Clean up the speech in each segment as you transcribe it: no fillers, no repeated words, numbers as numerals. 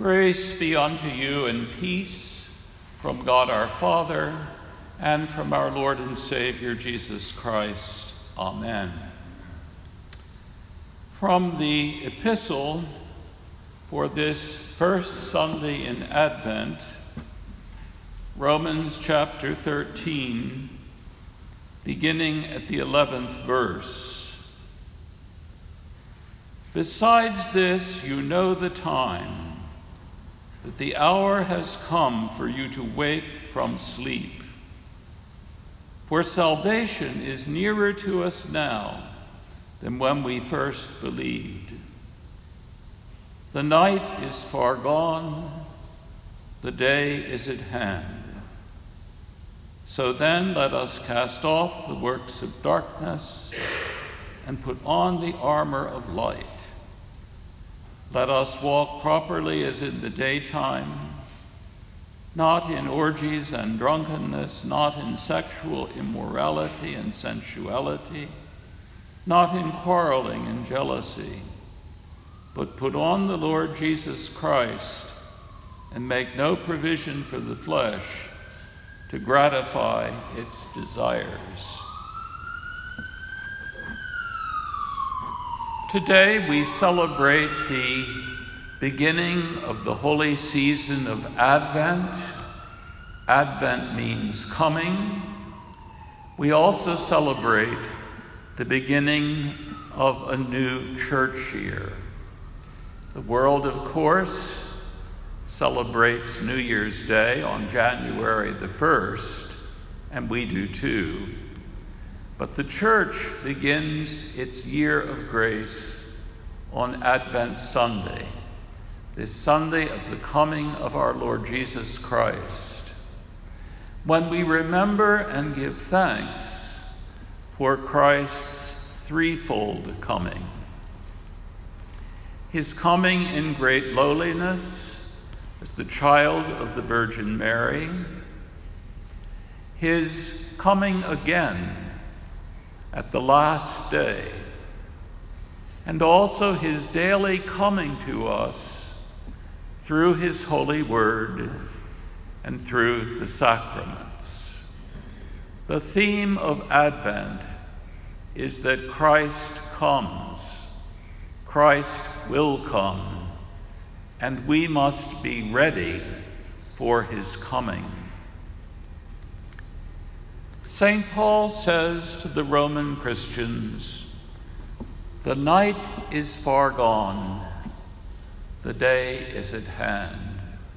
Grace be unto you and peace from God our Father and from our Lord and Savior Jesus Christ. Amen. From the epistle for this first Sunday in Advent, Romans chapter 13, beginning at the 11th verse. Besides this, you know the time, that the hour has come for you to wake from sleep. For salvation is nearer to us now than when we first believed. The night is far gone, the day is at hand. So then let us cast off the works of darkness and put on the armor of light. Let us walk properly as in the daytime, not in orgies and drunkenness, not in sexual immorality and sensuality, not in quarreling and jealousy, but put on the Lord Jesus Christ and make no provision for the flesh to gratify its desires. Today we celebrate the beginning of the holy season of Advent. Advent means coming. We also celebrate the beginning of a new church year. The world, of course, celebrates New Year's Day on January the 1st, and we do too. But the church begins its year of grace on Advent Sunday, this Sunday of the coming of our Lord Jesus Christ, when we remember and give thanks for Christ's threefold coming. His coming in great lowliness as the child of the Virgin Mary, his coming again at the last day, and also his daily coming to us through his holy word and through the sacraments. The theme of Advent is that Christ comes, Christ will come, and we must be ready for his coming. St. Paul says to the Roman Christians, "The night is far gone, the day is at hand."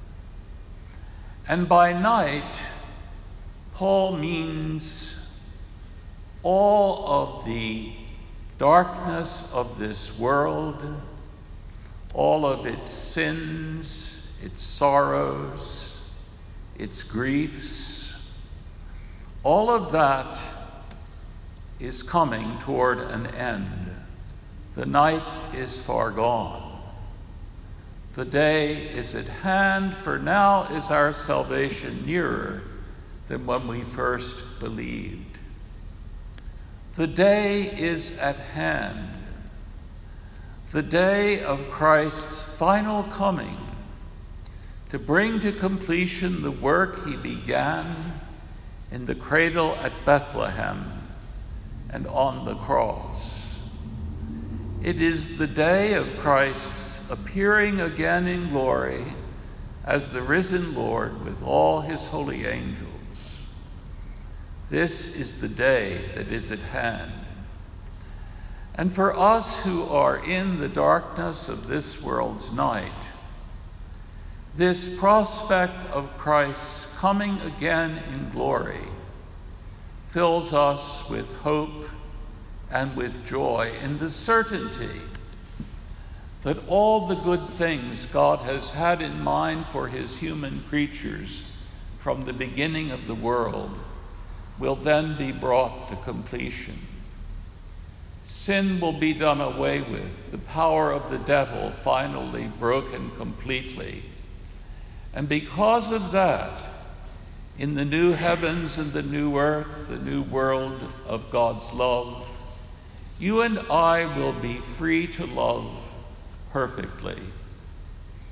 And by night, Paul means all of the darkness of this world, all of its sins, its sorrows, its griefs. All of that is coming toward an end. The night is far gone. The day is at hand, for now is our salvation nearer than when we first believed. The day is at hand, the day of Christ's final coming to bring to completion the work he began in the cradle at Bethlehem and on the cross. It is the day of Christ's appearing again in glory as the risen Lord with all his holy angels. This is the day that is at hand. And for us who are in the darkness of this world's night, this prospect of Christ's coming again in glory fills us with hope and with joy in the certainty that all the good things God has had in mind for his human creatures from the beginning of the world will then be brought to completion. Sin will be done away with, the power of the devil finally broken completely. And because of that, in the new heavens and the new earth, the new world of God's love, you and I will be free to love perfectly.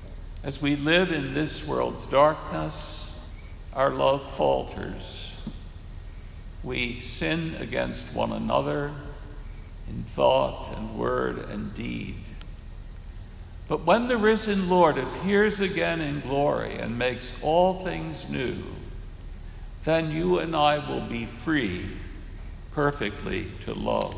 As we live in this world's darkness, our love falters. We sin against one another in thought and word and deed. But when the risen Lord appears again in glory and makes all things new, then you and I will be free perfectly to love.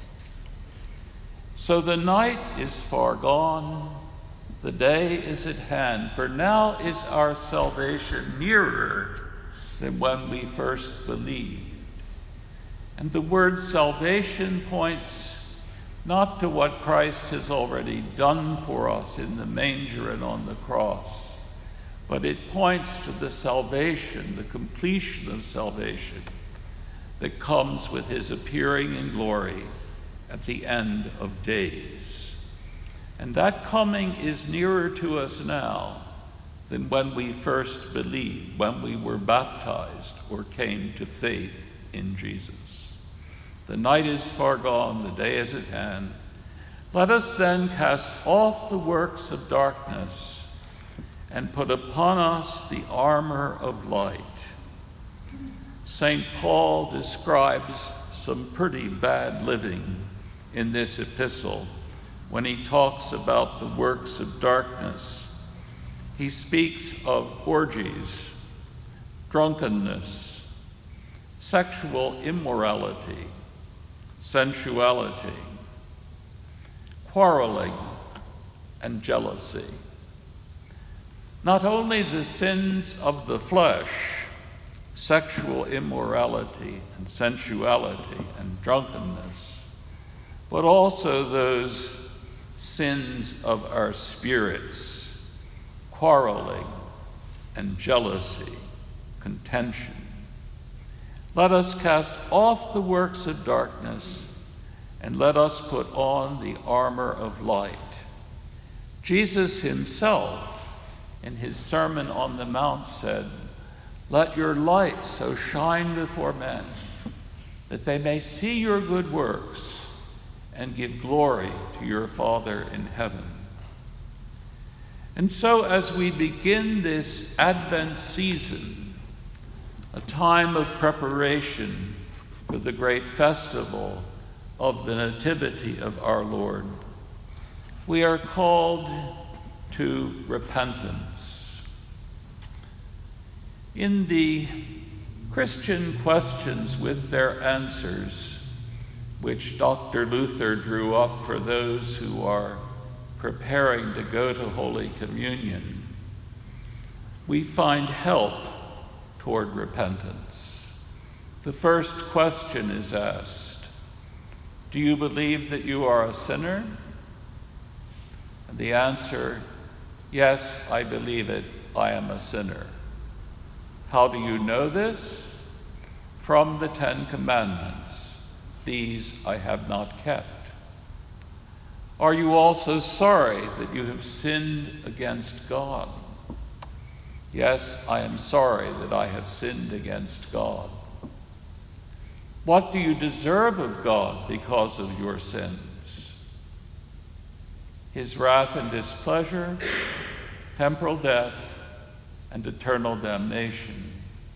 So the night is far gone, the day is at hand, for now is our salvation nearer than when we first believed. And the word salvation points not to what Christ has already done for us in the manger and on the cross, but it points to the salvation, the completion of salvation that comes with his appearing in glory at the end of days. And that coming is nearer to us now than when we first believed, when we were baptized or came to faith in Jesus. The night is far gone, the day is at hand. Let us then cast off the works of darkness and put upon us the armor of light. St. Paul describes some pretty bad living in this epistle when he talks about the works of darkness. He speaks of orgies, drunkenness, sexual immorality, sensuality, quarreling, and jealousy. Not only the sins of the flesh, sexual immorality and sensuality and drunkenness, but also those sins of our spirits, quarreling and jealousy, contention. Let us cast off the works of darkness and let us put on the armor of light. Jesus himself, in his Sermon on the Mount, said, "Let your light so shine before men that they may see your good works and give glory to your Father in heaven." And so as we begin this Advent season, a time of preparation for the great festival of the Nativity of our Lord, we are called to repentance. In the Christian questions with their answers, which Dr. Luther drew up for those who are preparing to go to Holy Communion, we find help toward repentance. The first question is asked, do you believe that you are a sinner? And the answer, yes, I believe it, I am a sinner. How do you know this? From the 10 Commandments. These I have not kept. Are you also sorry that you have sinned against God? Yes, I am sorry that I have sinned against God. What do you deserve of God because of your sins? His wrath and displeasure, temporal death, and eternal damnation.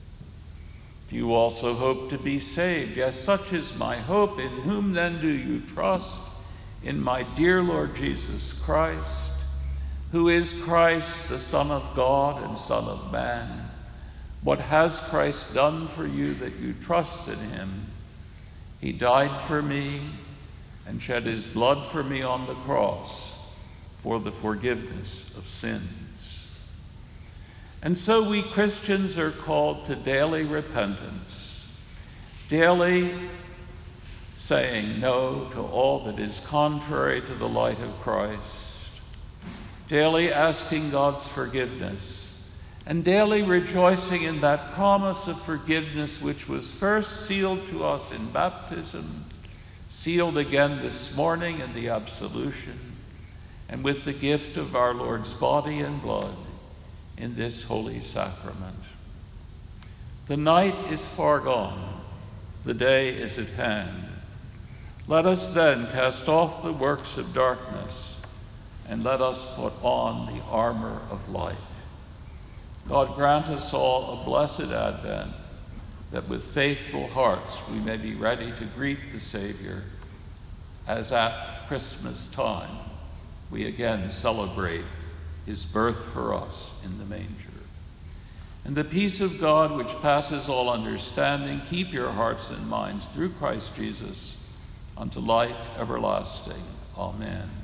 Do you also hope to be saved? Yes, such is my hope. In whom then do you trust? In my dear Lord Jesus Christ, who is Christ, the Son of God and Son of Man. What has Christ done for you that you trust in him? He died for me and shed his blood for me on the cross for the forgiveness of sins. And so we Christians are called to daily repentance, daily saying no to all that is contrary to the light of Christ, daily asking God's forgiveness, and daily rejoicing in that promise of forgiveness which was first sealed to us in baptism, sealed again this morning in the absolution, and with the gift of our Lord's body and blood in this holy sacrament. The night is far gone, the day is at hand. Let us then cast off the works of darkness and let us put on the armor of light. God, grant us all a blessed Advent, that with faithful hearts we may be ready to greet the Savior as at Christmas time we again celebrate his birth for us in the manger. And the peace of God, which passes all understanding, keep your hearts and minds through Christ Jesus unto life everlasting. Amen.